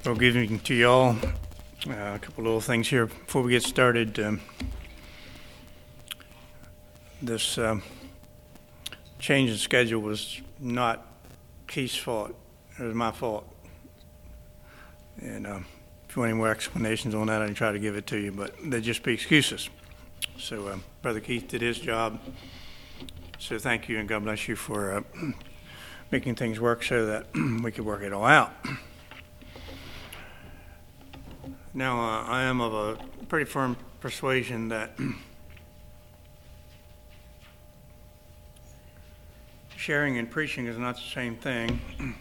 Well, good evening to you all. A couple little things here before we get started. This change in schedule was not Keith's fault. It was my fault. And if you want any more explanations on that, I can try to give it to you, but they'd just be excuses. So Brother Keith did his job. So thank you, and God bless you for making things work so that we could work it all out. Now, I am of a pretty firm persuasion that sharing and preaching is not the same thing.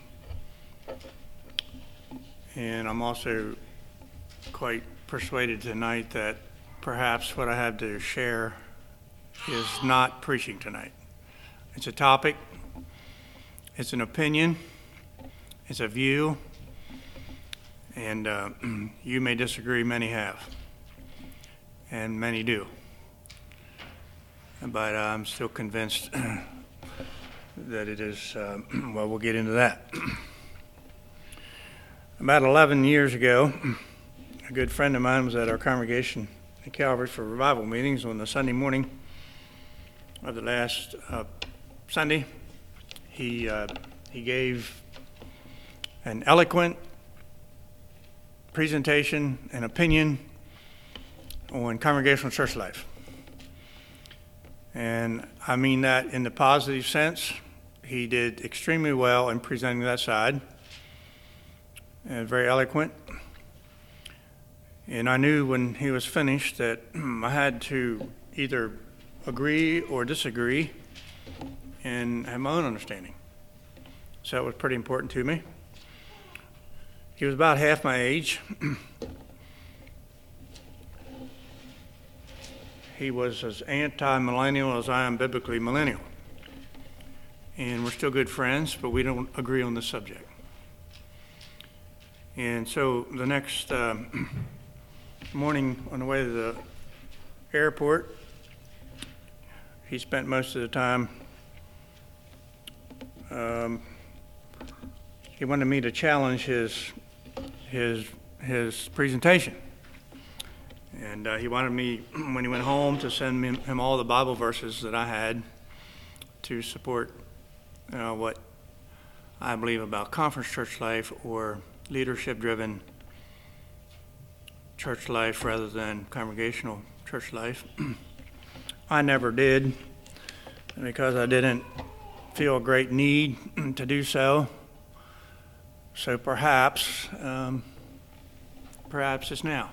And I'm also quite persuaded tonight that perhaps what I have to share is not preaching tonight. It's a topic, it's an opinion, it's a view, and you may disagree, many have, and many do. But I'm still convinced that it is, well, we'll get into that. About 11 years ago, a good friend of mine was at our congregation at Calvary for revival meetings on the Sunday morning of the last Sunday. He gave an eloquent presentation and opinion on congregational church life. And I mean that in the positive sense. He did extremely well in presenting that side, and very eloquent. And I knew when he was finished that I had to either agree or disagree and have my own understanding. So that was pretty important to me. He was about half my age. He was as anti-millennial as I am biblically millennial. And we're still good friends, but we don't agree on this subject. And so the next morning on the way to the airport, he spent most of the time, he wanted me to challenge his presentation. And he wanted me, when he went home, to send him all the Bible verses that I had to support what I believe about conference church life or leadership-driven church life rather than congregational church life. I never did, because I didn't feel a great need to do so. So perhaps it's now.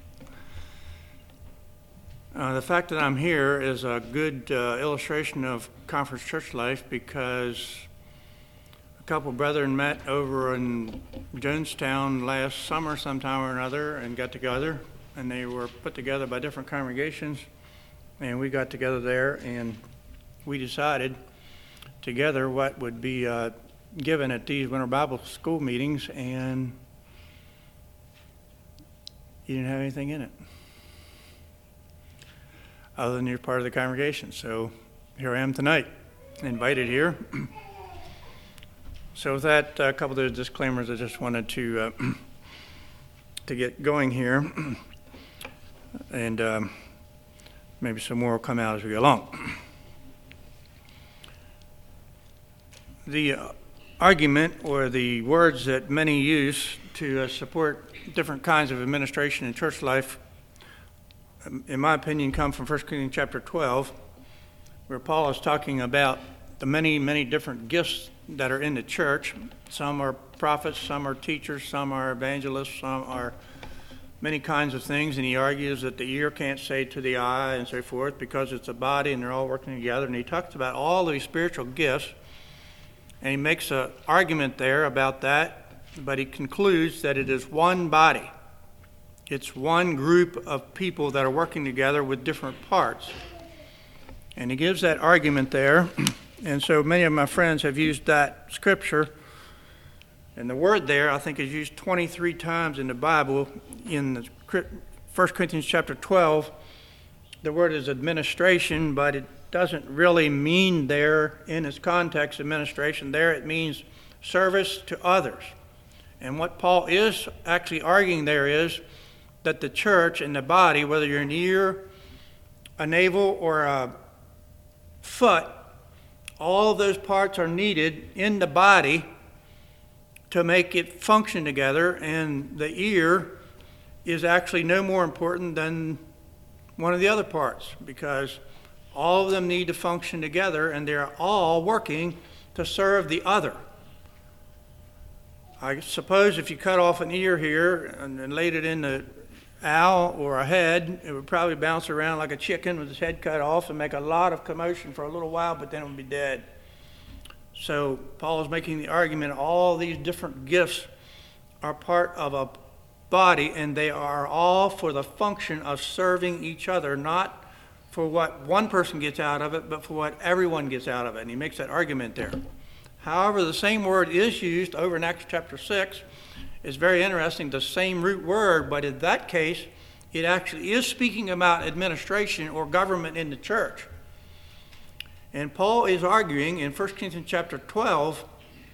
The fact that I'm here is a good illustration of conference church life, because a couple of brethren met over in Jonestown last summer sometime or another and got together, and they were put together by different congregations, and we got together there and we decided together what would be given at these Winter Bible School meetings, and you didn't have anything in it other than you're part of the congregation. So here I am tonight, invited here. So with that, a couple of those disclaimers, I just wanted to get going here, and maybe some more will come out as we go along. The argument or the words that many use to support different kinds of administration in church life, in my opinion, come from 1 Corinthians chapter 12, where Paul is talking about the many, many different gifts that are in the church. Some are prophets, some are teachers, some are evangelists, some are many kinds of things, and he argues that the ear can't say to the eye and so forth because it's a body and they're all working together. And he talks about all these spiritual gifts, and he makes an argument there about that, but he concludes that it is one body. It's one group of people that are working together with different parts. And he gives that argument there. And so many of my friends have used that scripture. And the word there, I think, is used 23 times in the Bible. In the 1 Corinthians chapter 12, the word is administration, but it doesn't really mean there in its context administration. There it means service to others. And what Paul is actually arguing there is that the church and the body, whether you're an ear, a navel, or a foot, all of those parts are needed in the body to make it function together, and the ear is actually no more important than one of the other parts, because all of them need to function together, and they're all working to serve the other. I suppose if you cut off an ear here and laid it in the owl or a head, it would probably bounce around like a chicken with its head cut off and make a lot of commotion for a little while, but then it would be dead. So Paul is making the argument all these different gifts are part of a body, and they are all for the function of serving each other, not for what one person gets out of it, but for what everyone gets out of it. And he makes that argument there. However, the same word is used over in Acts chapter 6. It's very interesting, the same root word, but in that case, it actually is speaking about administration or government in the church. And Paul is arguing in 1 Corinthians chapter 12,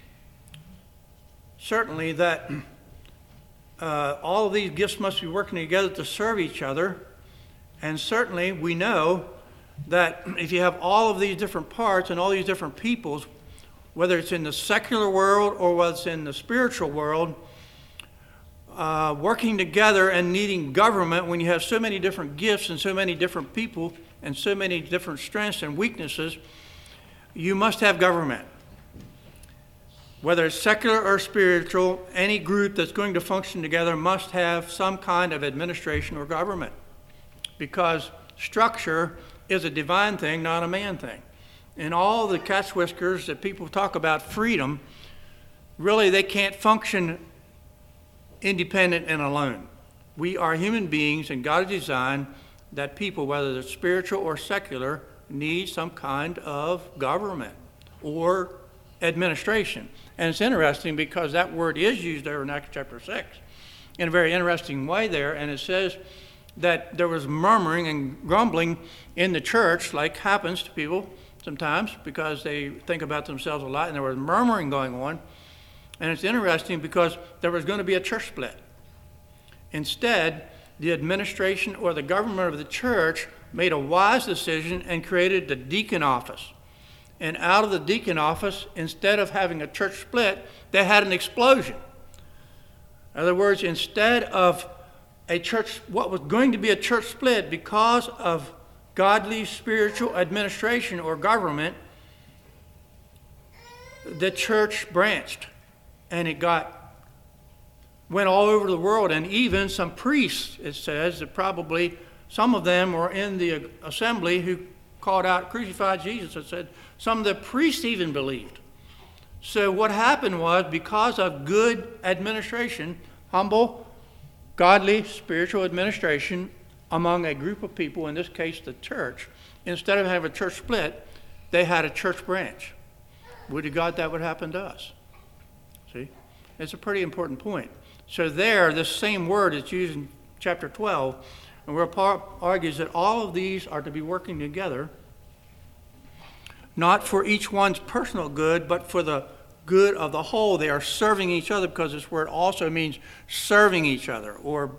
certainly that all of these gifts must be working together to serve each other. And certainly we know that if you have all of these different parts and all these different peoples, whether it's in the secular world or whether it's in the spiritual world, working together and needing government, when you have so many different gifts and so many different people and so many different strengths and weaknesses, you must have government. Whether it's secular or spiritual, any group that's going to function together must have some kind of administration or government, because structure is a divine thing, not a man thing. And all the cat's whiskers that people talk about freedom, really they can't function independent and alone. We are human beings, and God has designed that people, whether they're spiritual or secular, need some kind of government or administration. And it's interesting because that word is used there in Acts chapter 6 in a very interesting way there, and it says that there was murmuring and grumbling in the church, like happens to people sometimes because they think about themselves a lot, and there was murmuring going on. And it's interesting because there was going to be a church split. Instead, the administration or the government of the church made a wise decision and created the deacon office. And out of the deacon office, instead of having a church split, they had an explosion. In other words, instead of a church, what was going to be a church split because of godly spiritual administration or government, the church branched, and it went all over the world. And even some priests, it says, that probably some of them were in the assembly who called out, "Crucify Jesus," and said some of the priests even believed. So what happened was, because of good administration, humble, godly, spiritual administration among a group of people, in this case the church, instead of having a church split, they had a church branch. Would to God that would happen to us. See? It's a pretty important point. So there, this same word is used in chapter 12, and where Paul argues that all of these are to be working together, not for each one's personal good, but for the good of the whole. They are serving each other, because this word also means serving each other, or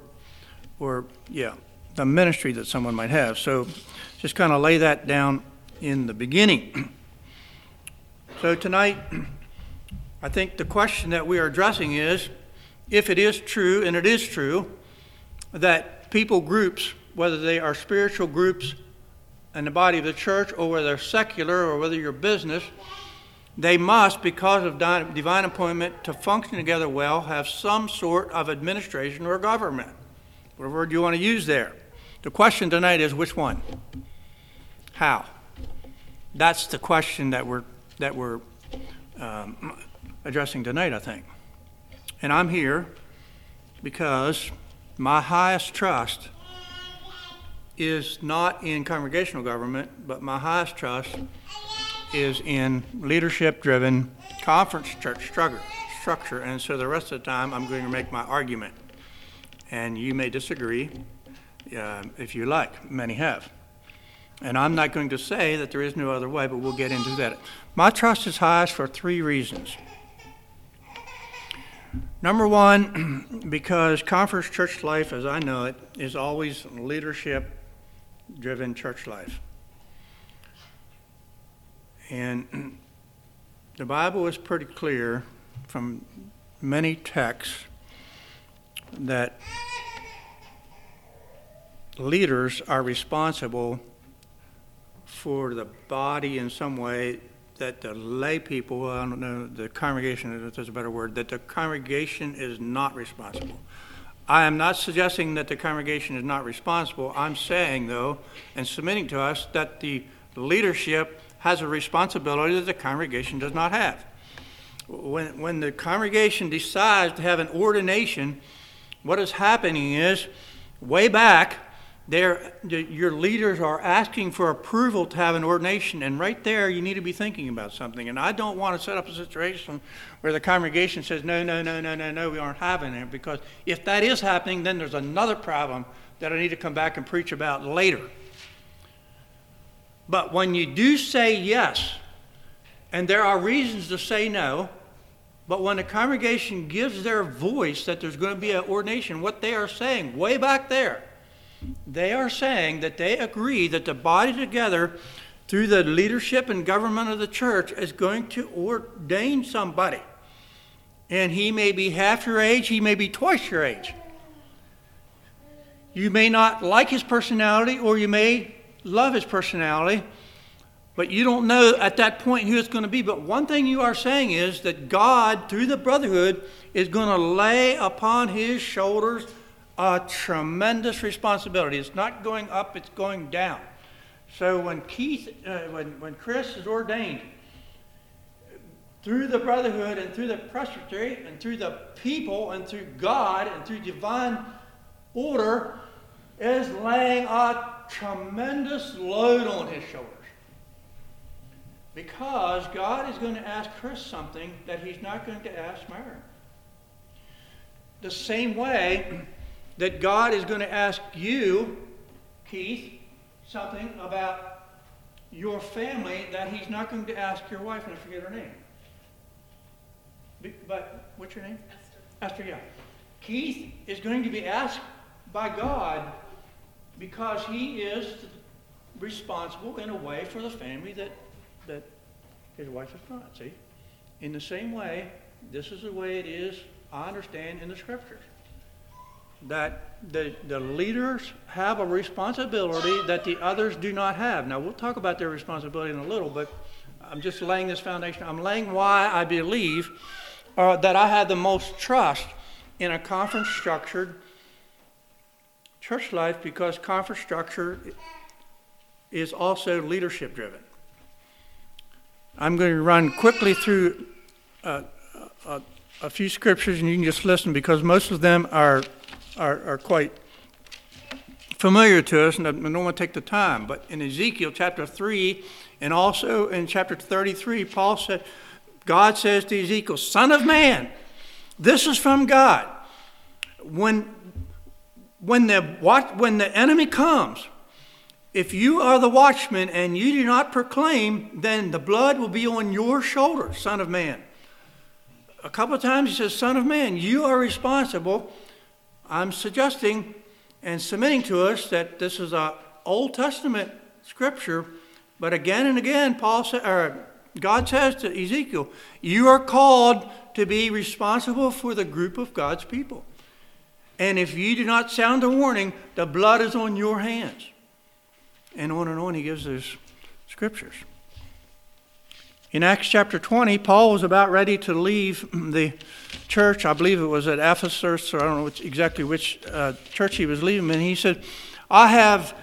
the ministry that someone might have. So just kind of lay that down in the beginning. So tonight, I think the question that we are addressing is, if it is true, and it is true, that people groups, whether they are spiritual groups in the body of the church, or whether they're secular, or whether you're business, they must, because of divine appointment, to function together well, have some sort of administration or government. Whatever word you want to use there. The question tonight is, which one? How? That's the question that we're addressing tonight, I think. And I'm here because my highest trust is not in congregational government, but my highest trust is in leadership-driven conference church structure. And so the rest of the time, I'm going to make my argument. And you may disagree if you like. Many have. And I'm not going to say that there is no other way, but we'll get into that. My trust is highest for three reasons. Number one, because Conference Church life, as I know it, is always leadership-driven church life. And the Bible is pretty clear from many texts that leaders are responsible for the body in some way, that the lay people, I don't know, the congregation, if there's a better word, that the congregation is not responsible. I am not suggesting that the congregation is not responsible. I'm saying, though, and submitting to us, that the leadership has a responsibility that the congregation does not have. When the congregation decides to have an ordination, what is happening is, way back, your leaders are asking for approval to have an ordination, and right there you need to be thinking about something. And I don't want to set up a situation where the congregation says, no, we aren't having it, because if that is happening, then there's another problem that I need to come back and preach about later. But when you do say yes, and there are reasons to say no, but when the congregation gives their voice that there's going to be an ordination, what they are saying way back there, they are saying that they agree that the body together, through the leadership and government of the church, is going to ordain somebody. And he may be half your age, he may be twice your age. You may not like his personality, or you may love his personality, but you don't know at that point who it's going to be. But one thing you are saying is that God, through the brotherhood, is going to lay upon his shoulders a tremendous responsibility. It's not going up, it's going down. So when Chris is ordained, through the brotherhood and through the presbytery and through the people and through God and through divine order, is laying a tremendous load on his shoulders. Because God is going to ask Chris something that he's not going to ask Mary. The same way that God is going to ask you, Keith, something about your family that he's not going to ask your wife, and I forget her name. But what's your name? Esther, yeah. Keith is going to be asked by God because he is responsible in a way for the family that his wife is not. See? In the same way, this is the way it is, I understand, in the Scriptures. That the leaders have a responsibility that the others do not have. Now, we'll talk about their responsibility in a little, but I'm just laying this foundation. I'm laying why I believe that I have the most trust in a conference-structured church life, because conference structure is also leadership-driven. I'm going to run quickly through a few scriptures, and you can just listen, because most of them are quite familiar to us, and I don't want to take the time. But in Ezekiel chapter 3 and also in chapter 33, God says to Ezekiel, "Son of man, this is from God. When the enemy comes, if you are the watchman and you do not proclaim, then the blood will be on your shoulders, son of man." A couple of times he says, "Son of man, you are responsible." I'm suggesting and submitting to us that this is an Old Testament scripture, but again and again, God says to Ezekiel, you are called to be responsible for the group of God's people. And if you do not sound a warning, the blood is on your hands. And on he gives those scriptures. In Acts chapter 20, Paul was about ready to leave the church. I believe it was at Ephesus, or I don't know exactly which church he was leaving. And he said, I have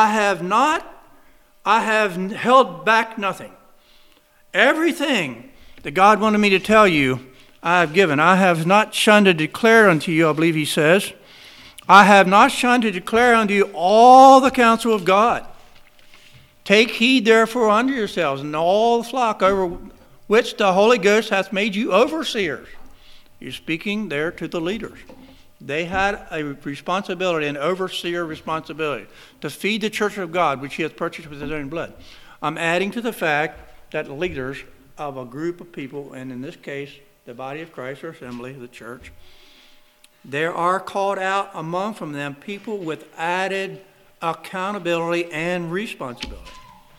held back nothing. Everything that God wanted me to tell you, I have given. I have not shunned to declare unto you, I believe he says. I have not shunned to declare unto you all the counsel of God. Take heed therefore unto yourselves and all the flock over which the Holy Ghost hath made you overseers. You're speaking there to the leaders. They had a responsibility, an overseer responsibility, to feed the church of God, which he hath purchased with his own blood. I'm adding to the fact that leaders of a group of people, and in this case, the body of Christ or assembly, the church, there are called out among from them people with added accountability and responsibility.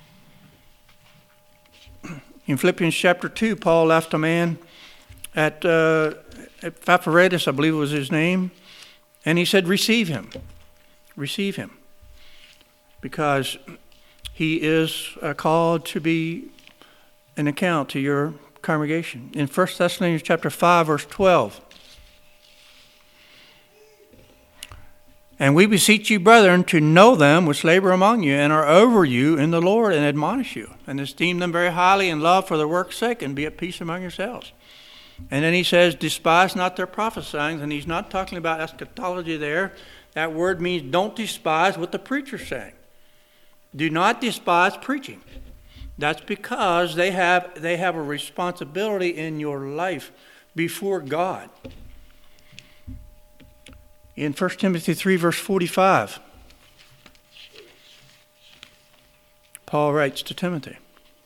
In Philippians chapter 2, Paul left a man at Epaphroditus, I believe was his name, and he said, receive him, because he is called to be an account to your congregation. In 1 Thessalonians chapter 5, verse 12, and we beseech you, brethren, to know them which labor among you and are over you in the Lord and admonish you, and esteem them very highly in love for their work's sake, and be at peace among yourselves. And then he says, despise not their prophesying, and he's not talking about eschatology there. That word means don't despise what the preacher's saying. Do not despise preaching. That's because they have a responsibility in your life before God. In 1 Timothy 3, verse 45, Paul writes to Timothy,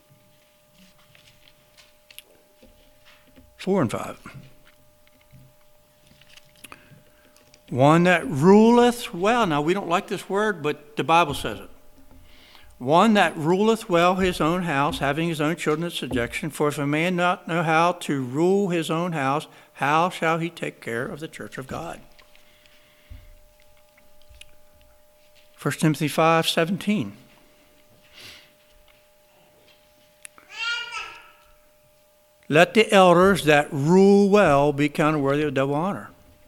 4 and 5. One that ruleth well. Now, we don't like this word, but the Bible says it. One that ruleth well his own house, having his own children in subjection. For if a man not know how to rule his own house, how shall he take care of the church of God? 1 Timothy 5:17. Let the elders that rule well be counted worthy of double honor.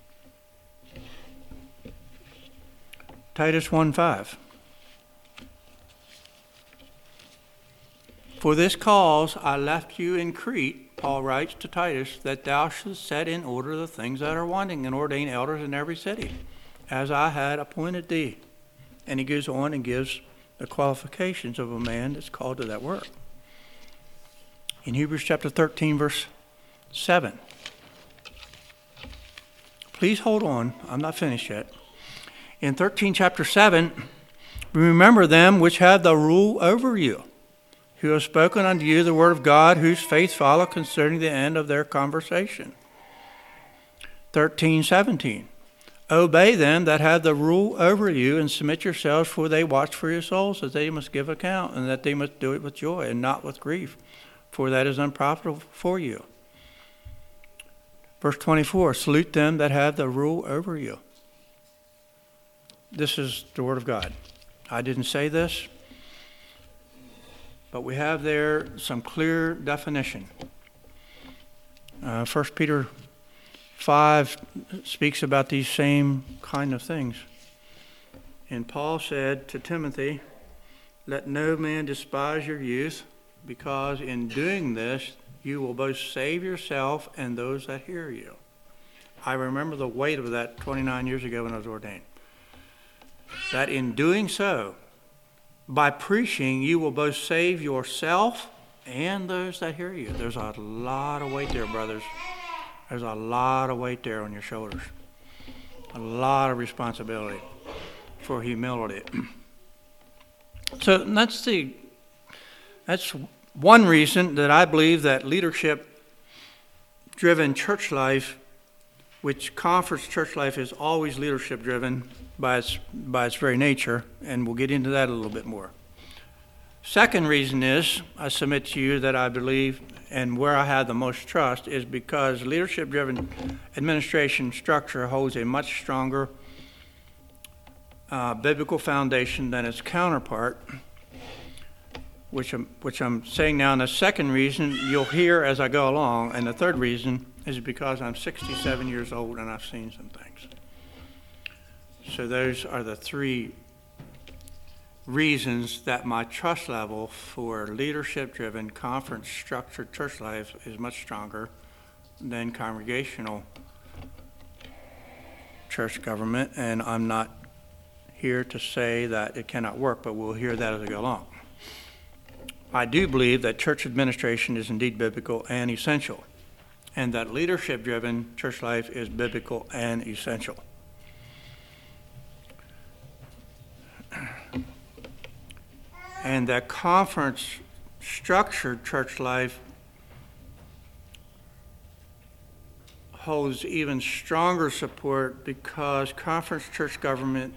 Titus 1:5. For this cause I left you in Crete, Paul writes to Titus, that thou shouldst set in order the things that are wanting, and ordain elders in every city, as I had appointed thee. And he goes on and gives the qualifications of a man that's called to that work. In Hebrews chapter 13, verse 7. Please hold on. I'm not finished yet. In 13, chapter 7, remember them which have the rule over you, who have spoken unto you the word of God, whose faith follow concerning the end of their conversation. 13:17. Obey them that have the rule over you, and submit yourselves, for they watch for your souls, that they must give account, and that they must do it with joy, and not with grief, for that is unprofitable for you. Verse 24, salute them that have the rule over you. This is the word of God. I didn't say this, but we have there some clear definition. 1 Peter 5 speaks about these same kind of things. And Paul said to Timothy, let no man despise your youth, because in doing this you will both save yourself and those that hear you. I remember the weight of that 29 years ago when I was ordained. That in doing so, by preaching, you will both save yourself and those that hear you. There's a lot of weight there, brothers. There's a lot of weight there on your shoulders. A lot of responsibility for humility. So that's one reason that I believe that leadership-driven church life, which conference church life is always leadership-driven by its very nature, and we'll get into that a little bit more. Second reason is, I submit to you that I believe, and where I have the most trust, is because leadership-driven administration structure holds a much stronger biblical foundation than its counterpart, which I'm saying now. And the second reason you'll hear as I go along, and the third reason is because I'm 67 years old and I've seen some things. So those are the three reasons that my trust level for leadership-driven, conference-structured church life is much stronger than congregational church government. And I'm not here to say that it cannot work, but we'll hear that as we go along. I do believe that church administration is indeed biblical and essential, and that leadership-driven church life is biblical and essential. And that conference-structured church life holds even stronger support because conference church government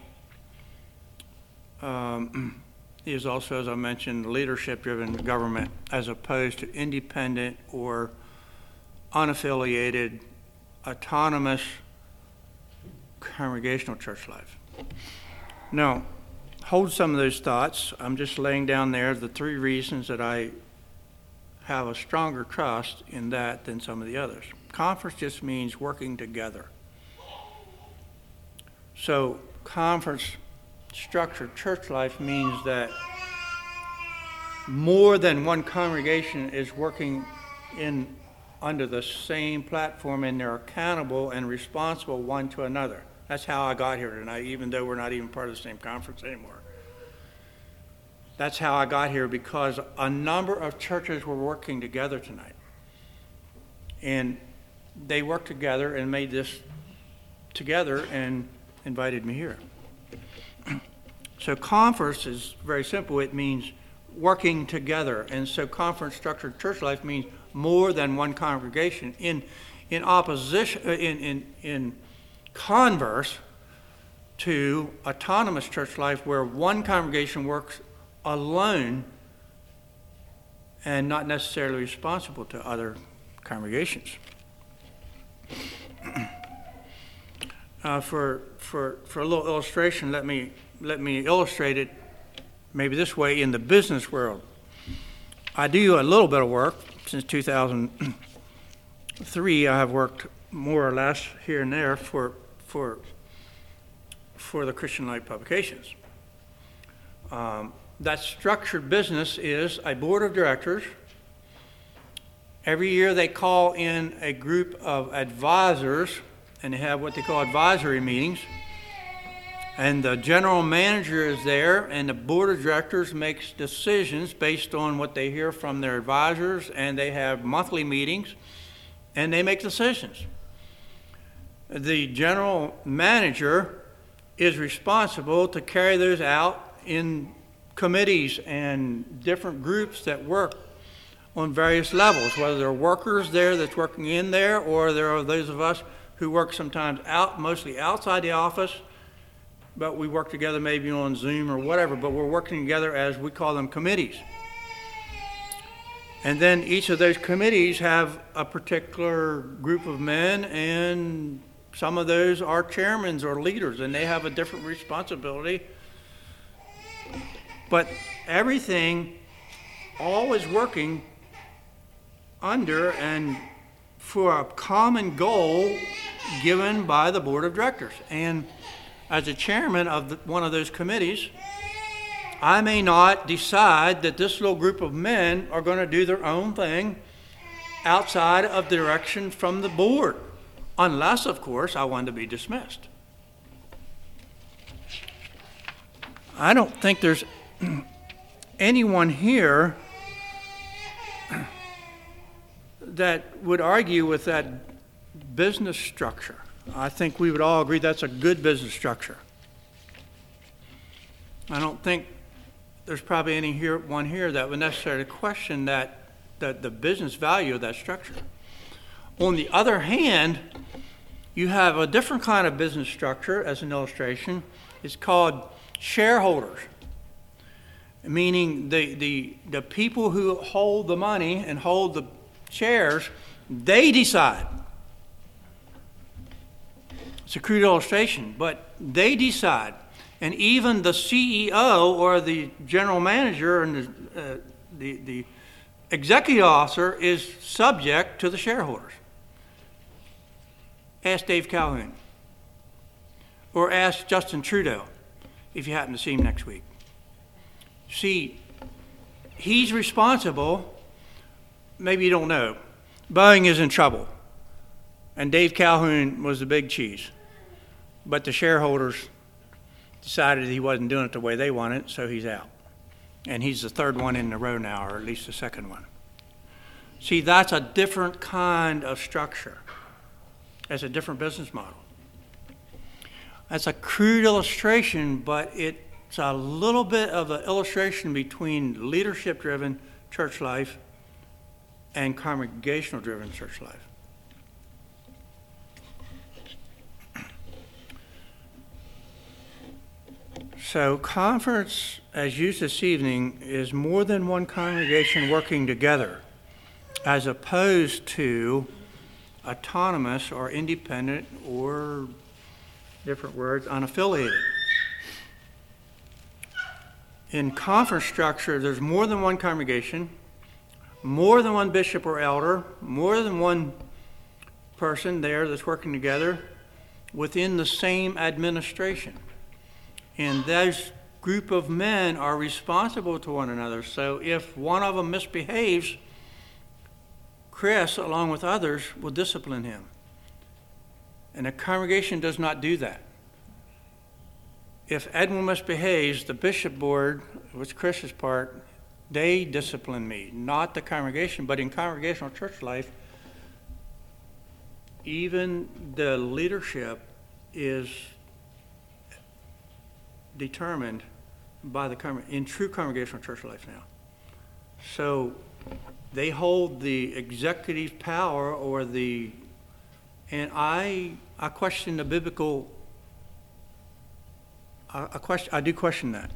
is also, as I mentioned, leadership-driven government as opposed to independent or unaffiliated, autonomous congregational church life. Now, hold some of those thoughts. I'm just laying down there the three reasons that I have a stronger trust in that than some of the others. Conference just means working together. So conference structured church life means that more than one congregation is working under the same platform, and they're accountable and responsible one to another. That's how I got here tonight, even though we're not even part of the same conference anymore. That's how I got here, because a number of churches were working together tonight. And they worked together and made this together and invited me here. So conference is very simple. It means working together. And so conference structured church life means more than one congregation. In opposition, in converse to autonomous church life, where one congregation works alone and not necessarily responsible to other congregations. For a little illustration, let me illustrate it maybe this way in the business world. I do a little bit of work. Since 2003, I have worked more or less here and there for the Christian Light publications. That structured business is a board of directors. Every year they call in a group of advisors, and they have what they call advisory meetings. And the general manager is there, and the board of directors makes decisions based on what they hear from their advisors, and they have monthly meetings, and they make decisions. The general manager is responsible to carry those out in committees and different groups that work on various levels, whether there are workers there that's working in there, or there are those of us who work sometimes mostly outside the office, but we work together maybe on Zoom or whatever, but we're working together as we call them committees. And then each of those committees have a particular group of men, and some of those are chairmen or leaders, and they have a different responsibility. But everything always working under and for a common goal given by the board of directors. And as a chairman of one of those committees, I may not decide that this little group of men are going to do their own thing outside of direction from the board, unless, of course, I want to be dismissed. I don't think there's anyone here that would argue with that business structure. I think we would all agree that's a good business structure. I don't think there's probably anyone here that would necessarily question that the business value of that structure. On the other hand, you have a different kind of business structure as an illustration. It's called shareholders, meaning the people who hold the money and hold the shares, they decide. It's a crude illustration, but they decide. And even the CEO or the general manager and the executive officer is subject to the shareholders. Ask Dave Calhoun. Or ask Justin Trudeau if you happen to see him next week. See, he's responsible. Maybe you don't know. Boeing is in trouble. And Dave Calhoun was the big cheese. But the shareholders decided he wasn't doing it the way they wanted, so he's out. And he's the third one in a row now, or at least the second one. See, that's a different kind of structure. That's a different business model. That's a crude illustration, but it's a little bit of an illustration between leadership-driven church life and congregational-driven church life. So conference, as used this evening, is more than one congregation working together, as opposed to autonomous or independent, or different words, unaffiliated. In conference structure, there's more than one congregation, more than one bishop or elder, more than one person there that's working together within the same administration. And those group of men are responsible to one another. So if one of them misbehaves, Chris, along with others, will discipline him. And the congregation does not do that. If Edwin misbehaves, the bishop board, which Chris is part, they discipline me, not the congregation. But in congregational church life, even the leadership is determined by in true congregational church life now. So they hold the executive power and I question the biblical, I do question that.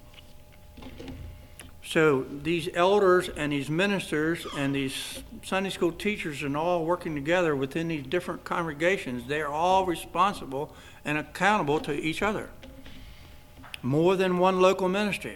So these elders and these ministers and these Sunday school teachers are all working together within these different congregations. They're all responsible and accountable to each other. More than one local ministry.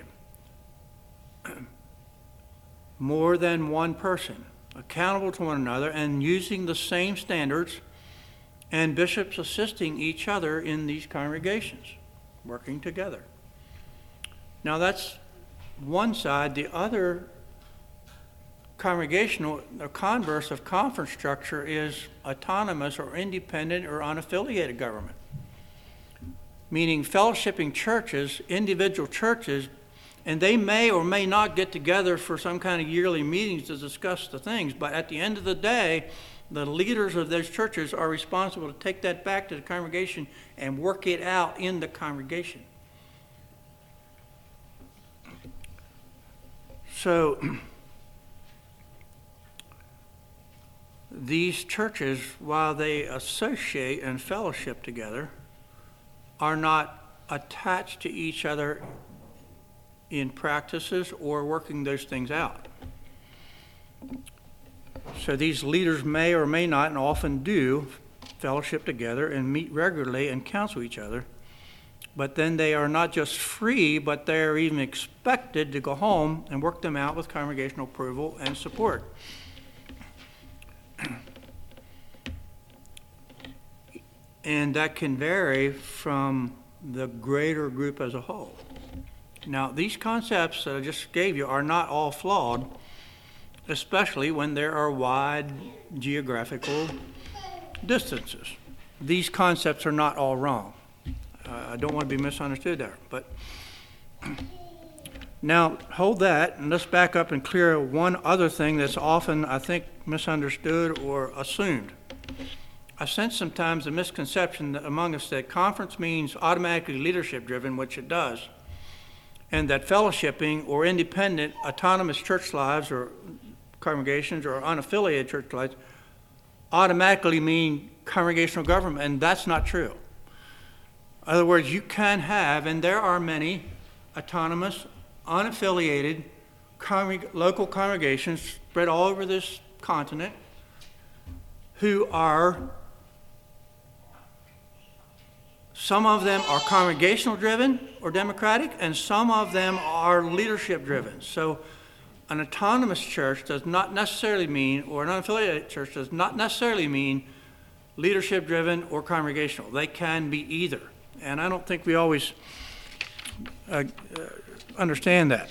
More than one person. Accountable to one another and using the same standards, and bishops assisting each other in these congregations, working together. Now that's one side. The other congregational, the converse of conference structure, is autonomous or independent or unaffiliated government. Meaning fellowshipping churches, individual churches, and they may or may not get together for some kind of yearly meetings to discuss the things, but at the end of the day, the leaders of those churches are responsible to take that back to the congregation and work it out in the congregation. So these churches, while they associate and fellowship together, are not attached to each other in practices or working those things out. So these leaders may or may not, and often do, fellowship together and meet regularly and counsel each other. But then they are not just free, but they are even expected to go home and work them out with congregational approval and support. And that can vary from the greater group as a whole. Now, these concepts that I just gave you are not all flawed, especially when there are wide geographical distances. These concepts are not all wrong. I don't want to be misunderstood there. But now, hold that, and let's back up and clear one other thing that's often, I think, misunderstood or assumed. I sense sometimes a misconception among us that conference means automatically leadership-driven, which it does, and that fellowshipping or independent, autonomous church lives or congregations or unaffiliated church lives automatically mean congregational government, and that's not true. In other words, you can have, and there are many, autonomous, unaffiliated local congregations spread all over this continent who are, some of them are congregational driven or democratic, and some of them are leadership driven. So an autonomous church does not necessarily mean, or an unaffiliated church does not necessarily mean leadership driven or congregational. They can be either. And I don't think we always understand that.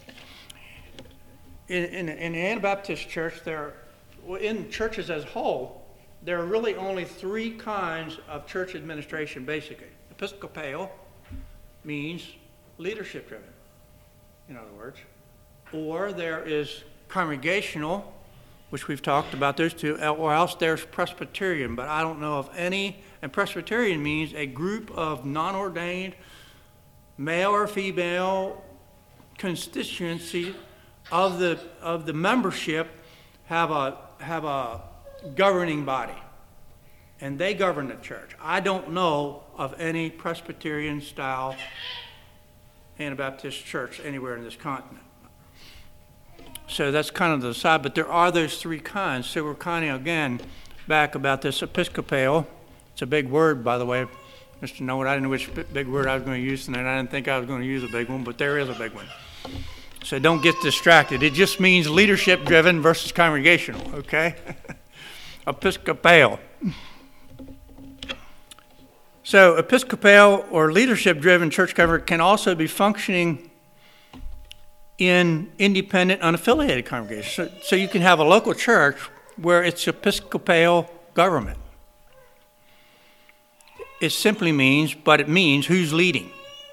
In the Anabaptist church, in churches as a whole, there are really only three kinds of church administration, basically. Episcopal means leadership driven, in other words. Or there is congregational, which we've talked about those two, or else there's Presbyterian, but I don't know of any. And Presbyterian means a group of non-ordained, male or female constituency of the membership have a governing body, and they govern the church. I don't know of any Presbyterian style Anabaptist church anywhere in this continent. So that's kind of the side, but there are those three kinds. So we're kind of, again, back about this Episcopal. It's a big word, by the way. Mr. Nolan, I didn't know which big word I was going to use tonight. I didn't think I was going to use a big one, but there is a big one. So don't get distracted. It just means leadership-driven versus congregational, okay? Episcopal. So Episcopal or leadership-driven church government can also be functioning in independent, unaffiliated congregations. So you can have a local church where it's Episcopal government. It simply means, but it means who's leading.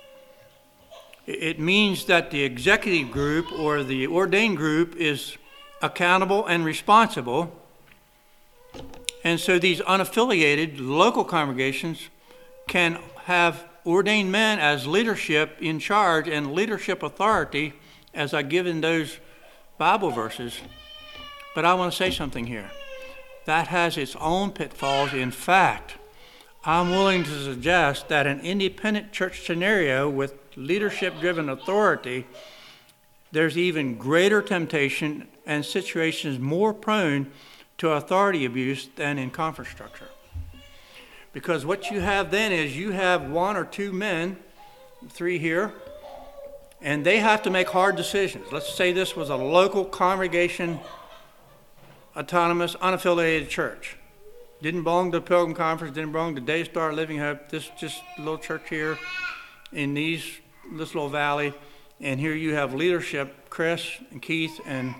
It means that the executive group or the ordained group is accountable and responsible. And so these unaffiliated local congregations can have ordained men as leadership in charge and leadership authority, as I give in those Bible verses. But I want to say something here. That has its own pitfalls. In fact, I'm willing to suggest that an independent church scenario with leadership-driven authority, there's even greater temptation and situations more prone to authority abuse than in conference structure. Because what you have then is you have one or two men, three here, and they have to make hard decisions. Let's say this was a local congregation, autonomous, unaffiliated church. Didn't belong to the Pilgrim Conference, didn't belong to Daystar, Living Hope, this just little church here in this little valley. And here you have leadership, Chris and Keith and,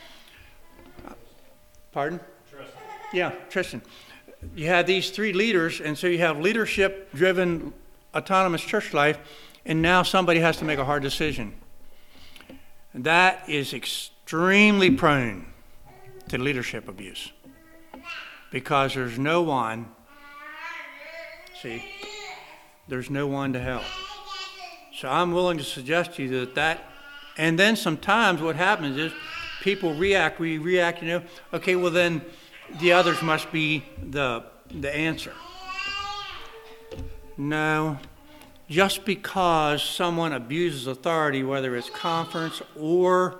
pardon? Tristan. Yeah, Tristan. You have these three leaders, and so you have leadership-driven autonomous church life, and now somebody has to make a hard decision. That is extremely prone to leadership abuse because there's no one to help. So I'm willing to suggest to you that, and then sometimes what happens is people react, okay, well then the others must be the answer. No. Just because someone abuses authority, whether it's conference or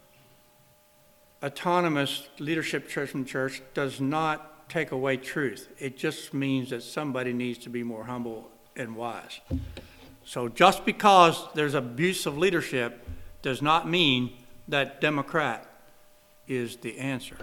autonomous leadership church and church, does not take away truth. It just means that somebody needs to be more humble and wise. So just because there's abuse of leadership does not mean that Democrat is the answer.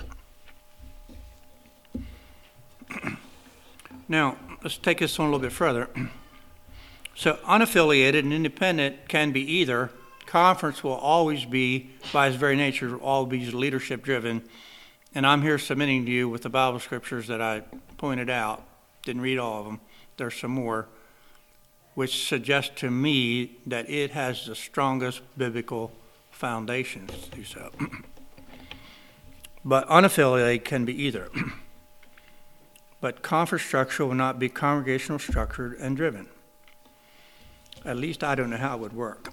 Now, let's take this one a little bit further. So unaffiliated and independent can be either. Conference will always be, by its very nature, always leadership driven. And I'm here submitting to you with the Bible scriptures that I pointed out. Didn't read all of them. There's some more, which suggest to me that it has the strongest biblical foundations to do so. But unaffiliated can be either. But conference structure will not be congregational structured and driven. At least I don't know how it would work.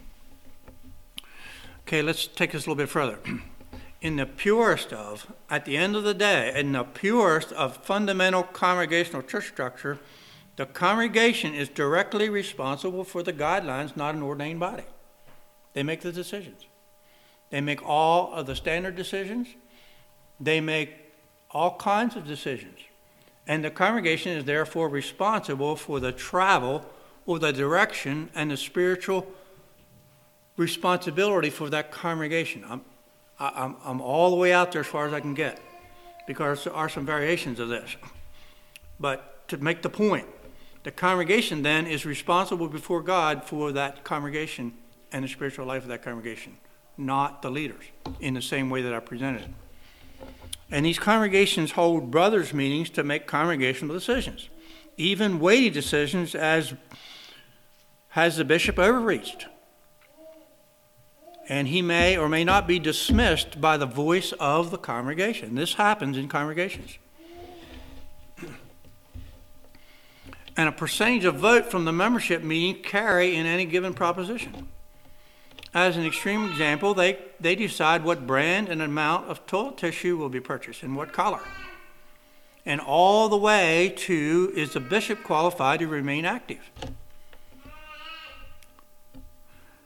Okay, let's take this a little bit further. In the purest of, at the end of the day, in the purest of fundamental congregational church structure, the congregation is directly responsible for the guidelines, not an ordained body. They make the decisions. They make all of the standard decisions. They make all kinds of decisions. And the congregation is therefore responsible for the travel or the direction and the spiritual responsibility for that congregation. I'm all the way out there as far as I can get, because there are some variations of this. But to make the point, the congregation then is responsible before God for that congregation and the spiritual life of that congregation, not the leaders, in the same way that I presented it. And these congregations hold brothers' meetings to make congregational decisions, even weighty decisions as has the bishop overreached. And he may or may not be dismissed by the voice of the congregation. This happens in congregations. And a percentage of vote from the membership meeting carry in any given proposition. As an extreme example, they decide what brand and amount of toilet tissue will be purchased and what color. And all the way to, is the bishop qualified to remain active?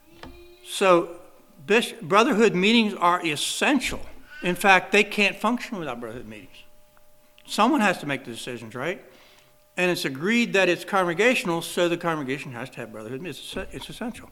So brotherhood meetings are essential. In fact, they can't function without brotherhood meetings. Someone has to make the decisions, right? And it's agreed that it's congregational, so the congregation has to have brotherhood meetings. It's essential.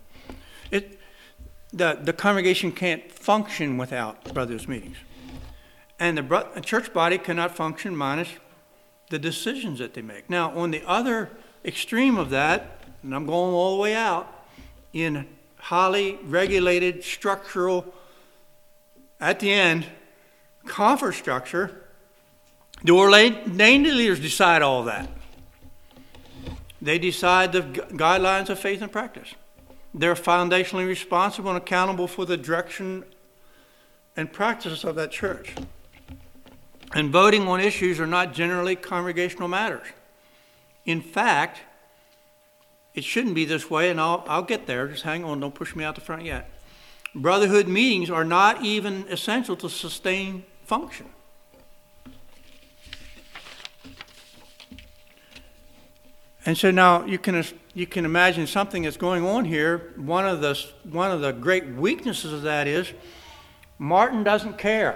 The congregation can't function without brotherhood meetings. And the church body cannot function minus the decisions that they make. Now, on the other extreme of that, and I'm going all the way out, in highly regulated, structural, at the end, conference structure, the ordained leaders decide all that. They decide the guidelines of faith and practice. They're foundationally responsible and accountable for the direction and practices of that church. And voting on issues are not generally congregational matters. In fact, it shouldn't be this way, and I'll get there. Just hang on, don't push me out the front yet. Brotherhood meetings are not even essential to sustain function. And so now you can imagine something that's going on here. One of the great weaknesses of that is Martin doesn't care.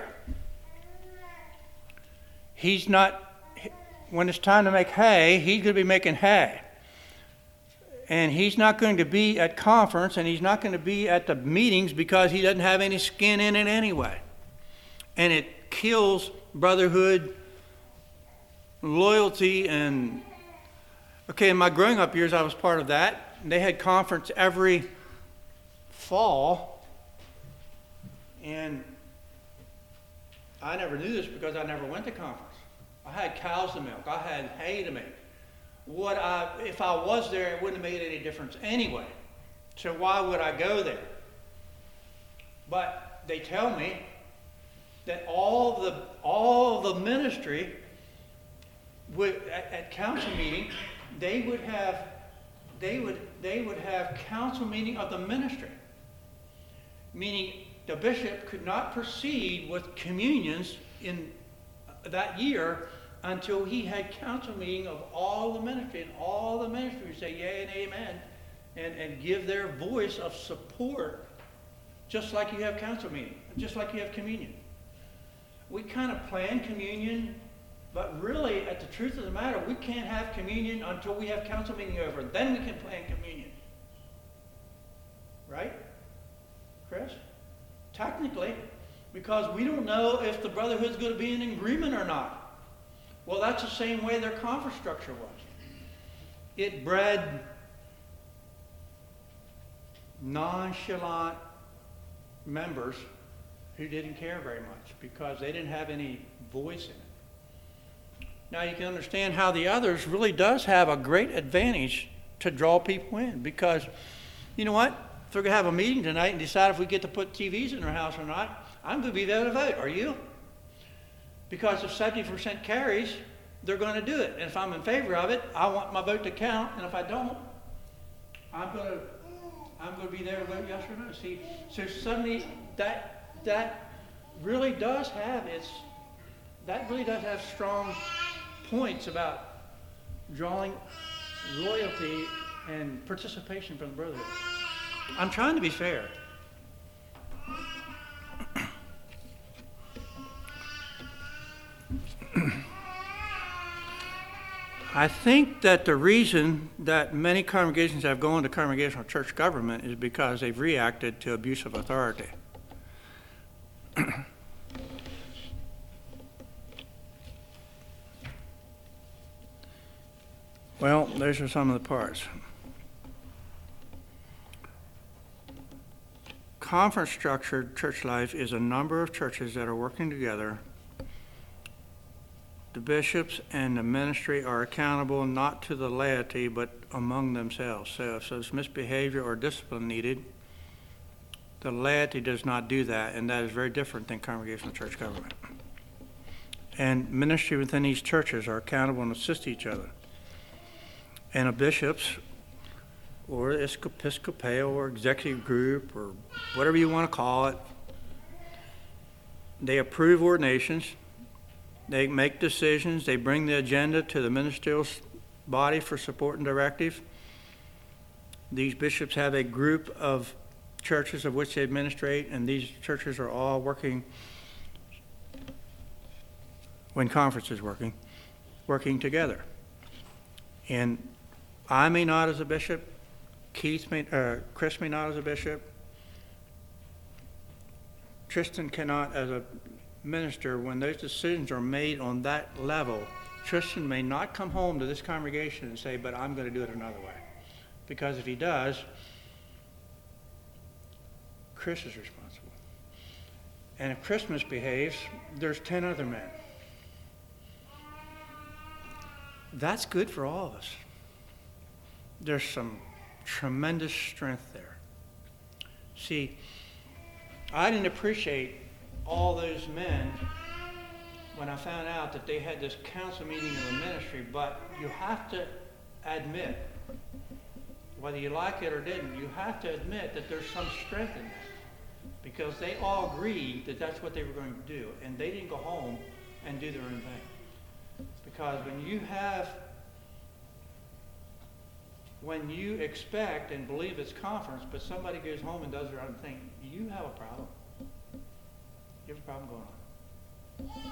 He's not, when it's time to make hay, he's going to be making hay. And he's not going to be at conference, and he's not going to be at the meetings because he doesn't have any skin in it anyway. And it kills brotherhood, loyalty, and okay, in my growing up years, I was part of that. They had conference every fall, and I never knew this because I never went to conference. I had cows to milk. I had hay to make. If I was there, it wouldn't have made any difference anyway. So why would I go there? But they tell me that all the ministry would at council meeting, they would have council meeting of the ministry, meaning the bishop could not proceed with communions in that year until he had council meeting of all the ministry, and all the ministry would say yea and amen and give their voice of support, just like you have council meeting, just like you have communion. We kind of plan communion, but really, at the truth of the matter, we can't have communion until we have council meeting over. Then we can plan communion. Right? Chris? Technically, because we don't know if the brotherhood's going to be in agreement or not. Well, that's the same way their conference structure was. It bred nonchalant members who didn't care very much because they didn't have any voice in it. Now you can understand how the others really does have a great advantage to draw people in, because you know what? If we're going to have a meeting tonight and decide if we get to put TVs in our house or not, I'm going to be there to vote. Are you? Because if 70% carries, they're going to do it. And if I'm in favor of it, I want my vote to count. And if I don't, I'm going to be there to vote yes or no. See, so suddenly that really does have strong points about drawing loyalty and participation from the brotherhood. I'm trying to be fair. I think that the reason that many congregations have gone to congregational church government is because they've reacted to abuse of authority. Well, those are some of the parts. Conference structured church life is a number of churches that are working together. The bishops and the ministry are accountable not to the laity but among themselves. So if there's misbehavior or discipline needed, the laity does not do that, and that is very different than congregational church government. And ministry within these churches are accountable and assist each other. And the bishops or episcopal or executive group or whatever you want to call it, they approve ordinations. They make decisions. They bring the agenda to the ministerial body for support and directive. These bishops have a group of churches of which they administrate, and these churches are all working, when conference is working together. And I may not as a bishop, Chris may not as a bishop, Tristan cannot as a minister. When those decisions are made on that level, Tristan may not come home to this congregation and say, but I'm going to do it another way. Because if he does, Chris is responsible. And if Chris misbehaves, there's 10 other men. That's good for all of us. There's some tremendous strength there. See, I didn't appreciate all those men when I found out that they had this council meeting of the ministry, but you have to admit, whether you like it or didn't, you have to admit that there's some strength in that. Because they all agreed that that's what they were going to do, and they didn't go home and do their own thing. Because when you expect and believe it's conference, but somebody goes home and does their own thing, you have a problem. You have a problem going on.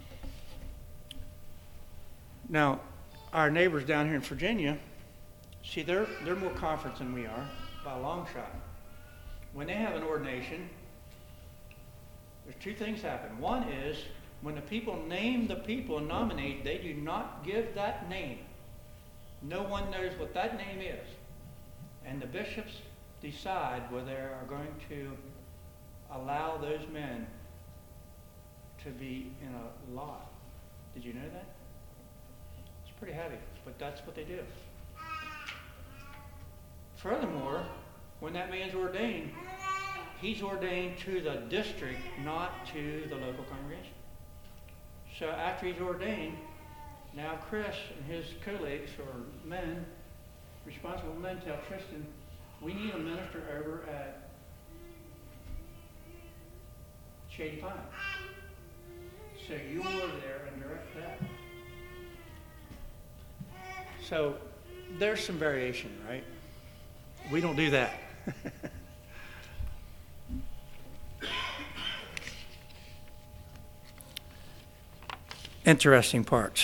Now, our neighbors down here in Virginia, see, they're more conference than we are, by a long shot. When they have an ordination, there's two things happen. One is, when the people name the people and nominate, they do not give that name. No one knows what that name is. And the bishops decide whether they are going to allow those men to be in a lot. Did you know that? It's pretty heavy, but that's what they do. Furthermore, when that man's ordained, he's ordained to the district, not to the local congregation. So after he's ordained, now Chris and his colleagues or men, responsible men, tell Tristan, we need a minister over at Shady Pine. So you over there and direct that. So there's some variation, right? We don't do that. Interesting parts.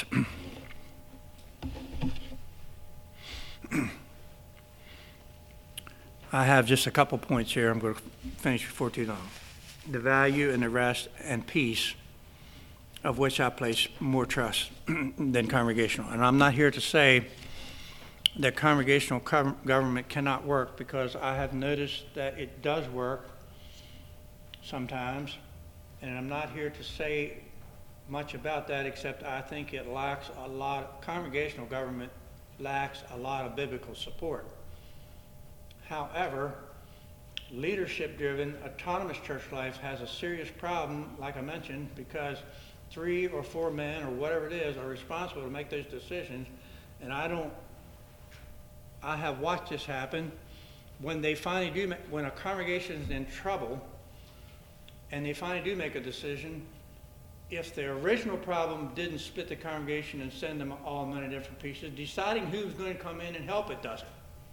I have just a couple points here. I'm going to finish before too long. The value and the rest and peace of which I place more trust than congregational. And I'm not here to say that congregational government cannot work, because I have noticed that it does work sometimes. And I'm not here to say much about that, except I think it lacks a lot, congregational government lacks a lot of biblical support. However, leadership-driven, autonomous church life has a serious problem, like I mentioned, because 3 or 4 men or whatever it is are responsible to make those decisions. And I have watched this happen when they finally do, when a congregation is in trouble and they finally do make a decision. If the original problem didn't split the congregation and send them all in many different pieces, deciding who's going to come in and help it doesn't.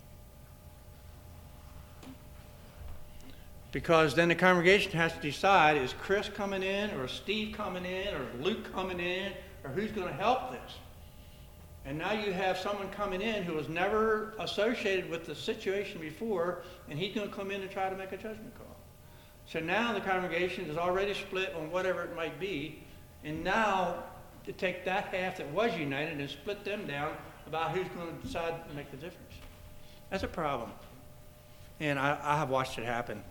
Because then the congregation has to decide, is Chris coming in, or is Steve coming in, or is Luke coming in, or who's going to help this? And now you have someone coming in who was never associated with the situation before, and he's going to come in and try to make a judgment call. So now the congregation is already split on whatever it might be, and now to take that half that was united and split them down about who's going to decide to make the difference. That's a problem. And I have watched it happen.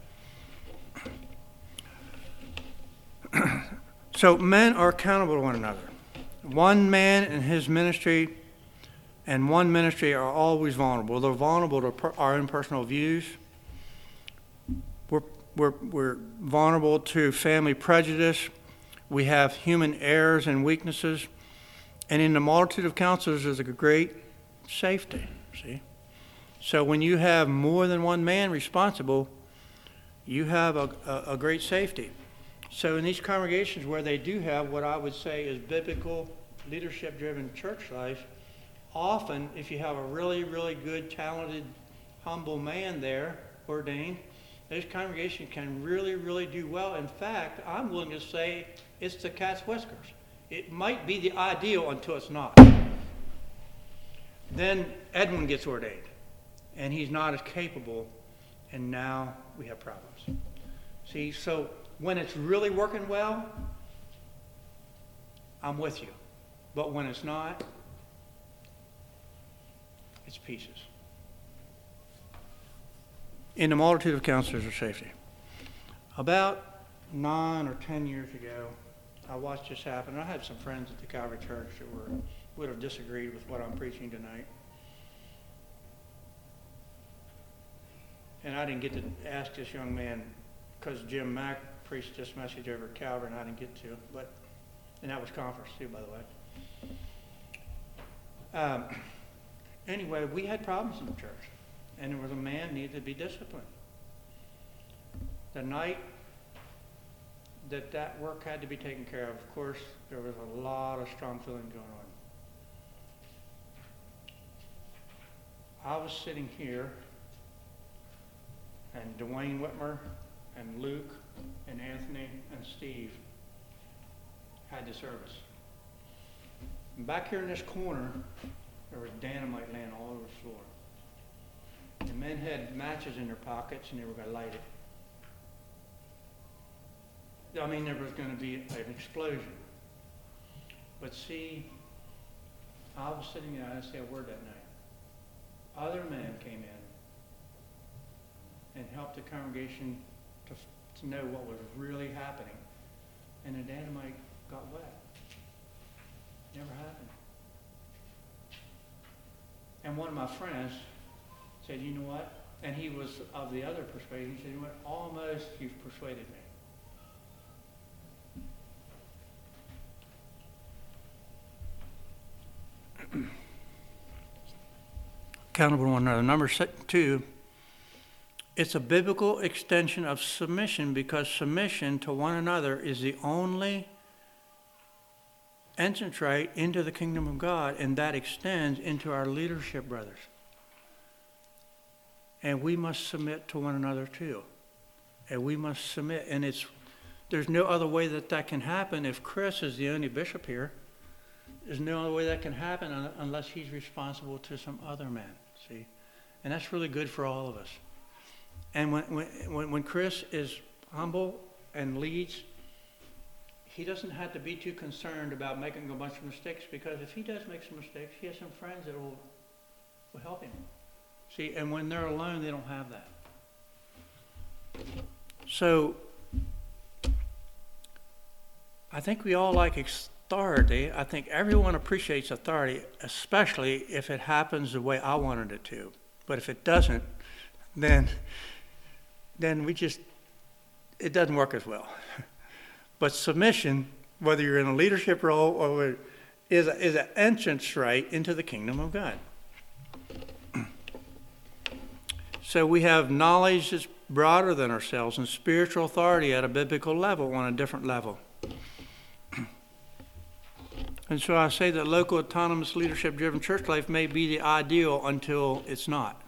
So men are accountable to one another. One man in his ministry and one ministry are always vulnerable. They're vulnerable to our own personal views. We're vulnerable to family prejudice. We have human errors and weaknesses. And in the multitude of counselors is a great safety, see? So when you have more than one man responsible, you have a great safety. So in these congregations where they do have what I would say is biblical, leadership-driven church life, often if you have a really, really good, talented, humble man there, ordained, this congregation can really, really do well. In fact, I'm willing to say it's the cat's whiskers. It might be the ideal until it's not. Then Edwin gets ordained, and he's not as capable, and now we have problems. See, so when it's really working well, I'm with you. But when it's not, it's pieces. In the multitude of counselors of safety. About 9 or 10 years ago, I watched this happen. I had some friends at the Calvary Church that would have disagreed with what I'm preaching tonight. And I didn't get to ask this young man, because Jim Mack preached this message over at Calvary, and I didn't get to. And that was conference too, by the way. Anyway, we had problems in the church, and there was a man needed to be disciplined. The night that work had to be taken care of course, there was a lot of strong feeling going on. I was sitting here, and Dwayne Whitmer and Luke and Anthony and Steve had the service. And back here in this corner, there was dynamite laying all over the floor. The men had matches in their pockets, and they were going to light it. I mean, there was going to be an explosion. But see, I was sitting there, I didn't say a word that night. Other men came in and helped the congregation to know what was really happening. And the dynamite got wet. Never happened. And one of my friends said, you know what? And he was of the other persuasion. He said, you know what? Almost you've persuaded me. Accountable to one another. Number 2, it's a biblical extension of submission, because submission to one another is the only entrance right into the kingdom of God, and that extends into our leadership brothers. And we must submit to one another too. And we must submit, and there's no other way that can happen if Chris is the only bishop here. There's no other way that can happen unless he's responsible to some other man, see? And that's really good for all of us. And when Chris is humble and leads, he doesn't have to be too concerned about making a bunch of mistakes, because if he does make some mistakes, he has some friends that will help him. See, and when they're alone, they don't have that. So, I think we all like authority. I think everyone appreciates authority, especially if it happens the way I wanted it to. But if it doesn't, then it doesn't work as well. But submission, whether you're in a leadership role or is an entrance right into the kingdom of God. So we have knowledge that's broader than ourselves, and spiritual authority at a biblical level, on a different level. And so I say that local autonomous leadership-driven church life may be the ideal until it's not.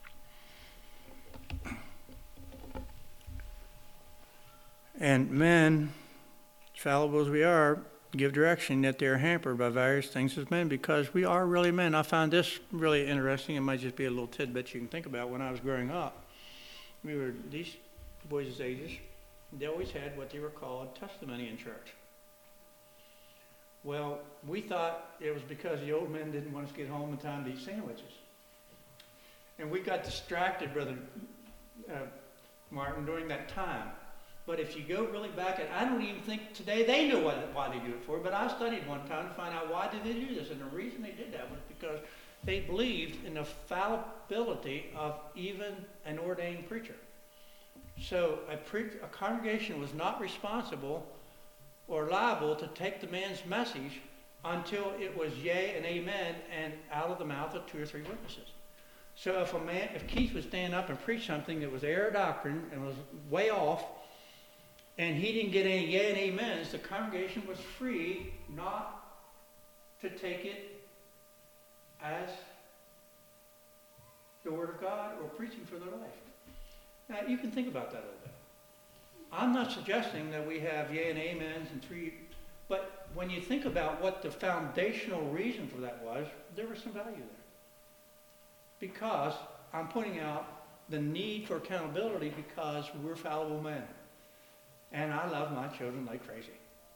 And men, fallible as we are, give direction, yet they are hampered by various things as men, because we are really men. I found this really interesting. It might just be a little tidbit you can think about. When I was growing up, these boys' ages, they always had what they were called testimony in church. Well, we thought it was because the old men didn't want us to get home in time to eat sandwiches. And we got distracted, Brother Martin, during that time. But if you go really back, and I don't even think today they know why they do it for, but I studied one time to find out why did they do this. And the reason they did that was because they believed in the fallibility of even an ordained preacher. So a congregation was not responsible or liable to take the man's message until it was yea and amen and out of the mouth of 2 or 3 witnesses. So if Keith would stand up and preach something that was error doctrine and was way off, and he didn't get any yea and amens, the congregation was free not to take it as the Word of God or preaching for their life. Now, you can think about that a little bit. I'm not suggesting that we have yea and amens and three, but when you think about what the foundational reason for that was, there was some value there. Because I'm pointing out the need for accountability because we're fallible men. And I love my children like crazy.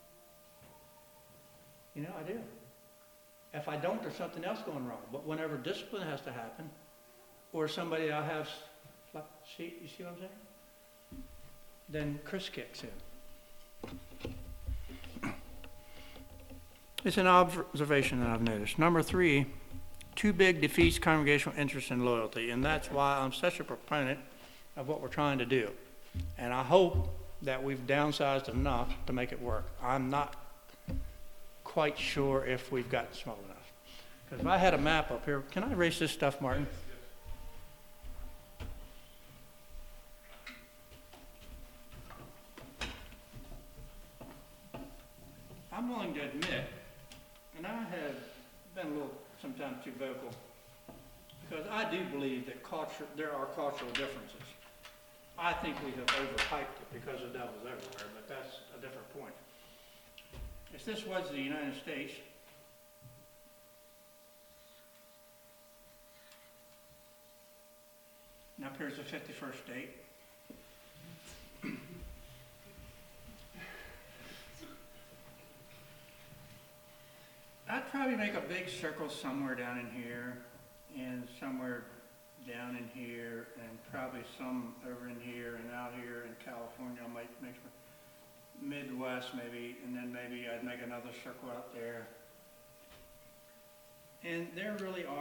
You know, I do. If I don't, there's something else going wrong. But whenever discipline has to happen, or somebody I have, you see what I'm saying? Then Chris kicks in. It's an observation that I've noticed. Number 3, too big defeats congregational interest and loyalty. And that's why I'm such a proponent of what we're trying to do. And I hope that we've downsized enough to make it work. I'm not quite sure if we've gotten small enough. Because if I had a map up here, can I erase this stuff, Martin? I'm willing to admit, and I have been a little sometimes too vocal, because I do believe that there are cultural differences. I think we have overhyped it because the devil's everywhere, but that's a different point. If this was the United States, and up here's the 51st state. I'd probably make a big circle somewhere down in here, and somewhere down in here, and probably some over in here, and out here in California. I might make Midwest maybe, and then maybe I'd make another circle out there. And there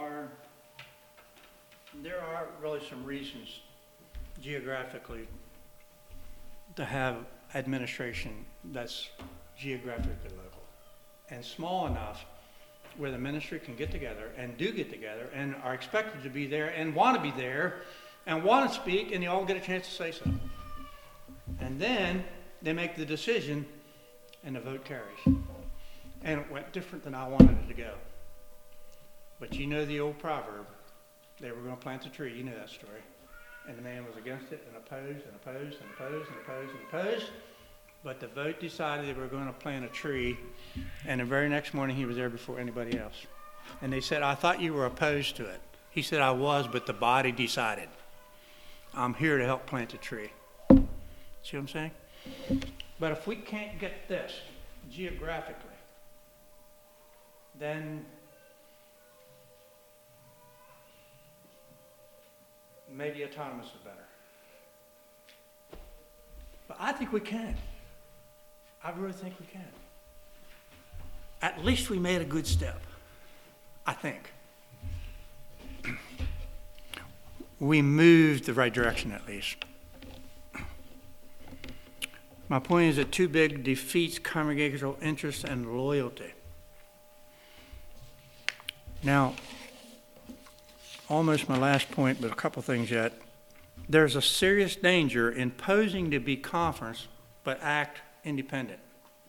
are really some reasons geographically to have administration that's geographically local and small enough where the ministry can get together and do get together and are expected to be there and want to be there and want to speak, and you all get a chance to say so. And then they make the decision and the vote carries. And it went different than I wanted it to go. But you know the old proverb, they were going to plant the tree. You know that story. And the man was against it and opposed and opposed and opposed and opposed and opposed. But the vote decided they were going to plant a tree, and the very next morning he was there before anybody else. And they said, I thought you were opposed to it. He said, I was, but the body decided. I'm here to help plant a tree. See what I'm saying? But if we can't get this geographically, then maybe autonomous is better. But I think we can. I really think we can. At least we made a good step, I think. We moved the right direction at least. My point is that too big defeats congregational interest and loyalty. Now, almost my last point, but a couple things yet. There's a serious danger in posing to be conference, but act independent.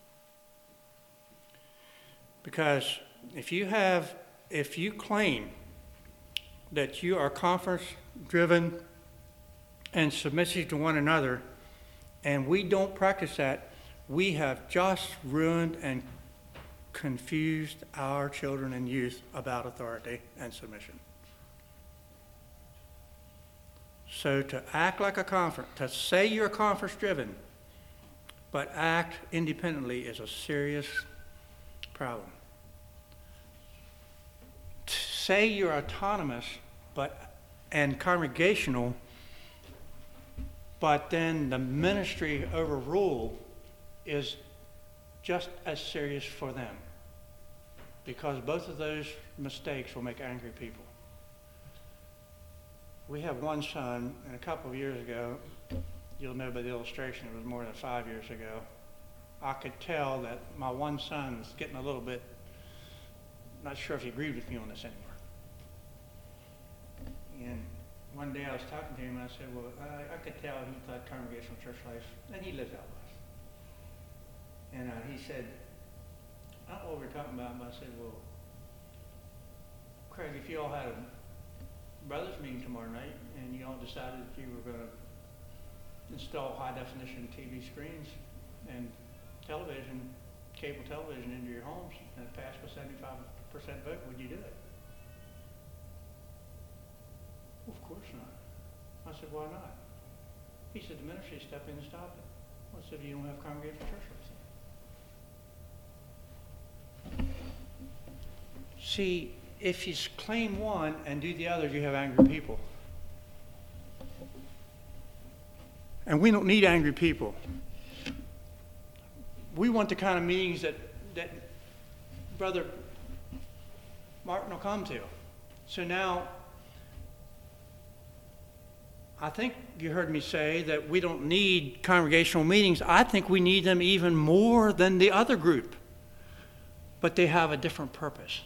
Because if you claim that you are conference driven and submissive to one another, and we don't practice that, we have just ruined and confused our children and youth about authority and submission. So to act like a conference, to say you're conference driven, but act independently is a serious problem. To say you're autonomous and congregational, but then the ministry overrule is just as serious for them, because both of those mistakes will make angry people. We have one son, and a couple of years ago, you'll know by the illustration, it was more than 5 years ago, I could tell that my one son was getting a little bit, not sure if he agreed with me on this anymore. And one day I was talking to him, and I said, well, I could tell he thought congregational church life, and he lives out west. And he said, I don't know what we're talking about, but I said, well, Craig, if you all had a brothers meeting tomorrow night, and you all decided that you were going to install high-definition TV screens and television, cable television into your homes and it passed with 75% vote, would you do it? Well, of course not. I said, why not? He said, the ministry step in and stop it. I said, you don't have congregational church services. See, if you claim one and do the other, you have angry people. And we don't need angry people. We want the kind of meetings that Brother Martin will come to. So now, I think you heard me say that we don't need congregational meetings. I think we need them even more than the other group. But they have a different purpose.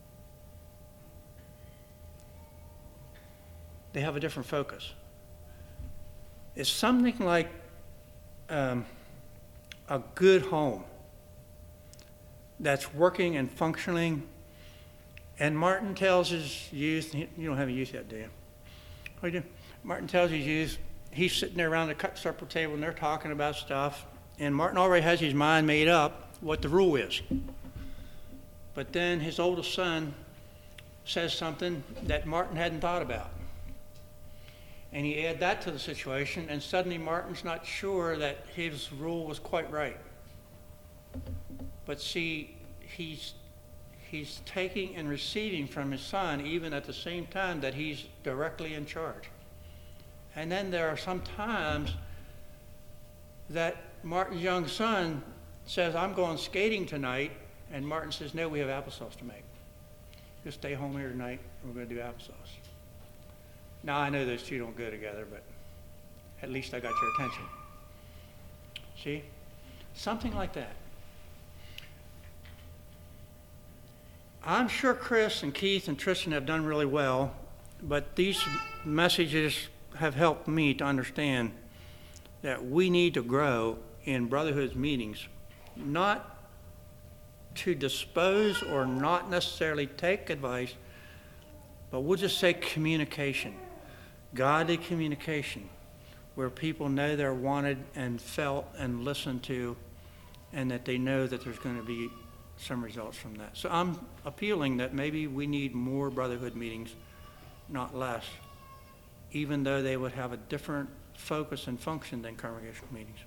They have a different focus. It's something like a good home that's working and functioning. And Martin tells his youth, you don't have a youth yet, do you? Oh, you do? Martin tells his youth, he's sitting there around the cut supper table and they're talking about stuff. And Martin already has his mind made up what the rule is. But then his oldest son says something that Martin hadn't thought about. And he add that to the situation, and suddenly Martin's not sure that his rule was quite right. But see, he's taking and receiving from his son even at the same time that he's directly in charge. And then there are some times that Martin's young son says, I'm going skating tonight, and Martin says, no, we have applesauce to make. Just stay home here tonight, and we're going to do applesauce. Now, I know those two don't go together, but at least I got your attention. See? Something like that. I'm sure Chris and Keith and Tristan have done really well, but these messages have helped me to understand that we need to grow in brotherhood meetings, not to dispose or not necessarily take advice, but we'll just say communication. Godly communication, where people know they're wanted and felt and listened to, and that they know that there's going to be some results from that. So I'm appealing that maybe we need more brotherhood meetings, not less, even though they would have a different focus and function than congregational meetings.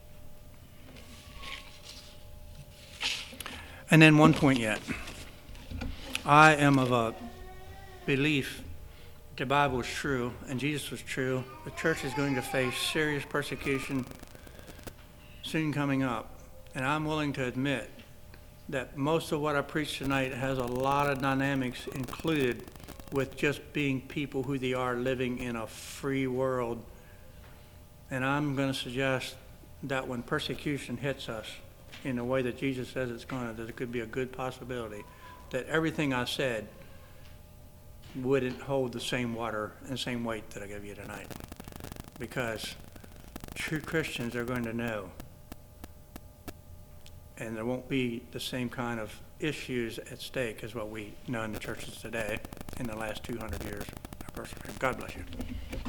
And then one point yet. I am of a belief the Bible is true and Jesus was true. The church is going to face serious persecution soon coming up. And I'm willing to admit that most of what I preach tonight has a lot of dynamics included with just being people who they are living in a free world. And I'm going to suggest that when persecution hits us in the way that Jesus says it's going to, that it could be a good possibility that everything I said wouldn't hold the same water and same weight that I gave you tonight. Because true Christians are going to know, and there won't be the same kind of issues at stake as what we know in the churches today in the last 200 years of persecution. God bless you.